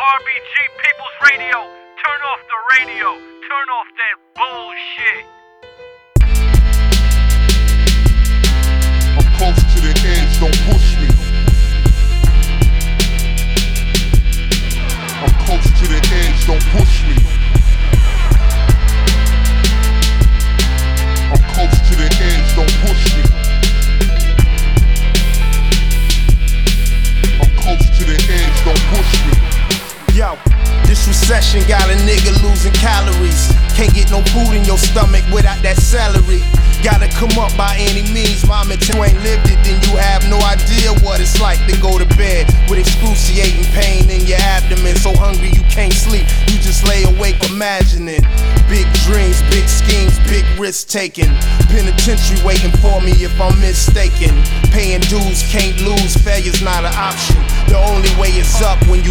RBG People's Radio. Turn off the radio. Turn off that bullshit. I'm close to the edge, don't push me. I'm close to the edge, don't push me. I'm close to the edge, don't push me. I'm close to the edge, don't push me. Yo, this recession got a nigga losing calories. Can't get no food in your stomach without that celery. Gotta come up by any means, mama. If you ain't lived it, then you have no idea what it's like to go to bed with excruciating pain in your abdomen. So hungry you can't sleep, you just lay awake imagining big dreams, big schemes, big risk taking. Penitentiary waiting for me if I'm mistaken. Paying dues, can't lose, failure's not an option. The only way is up when you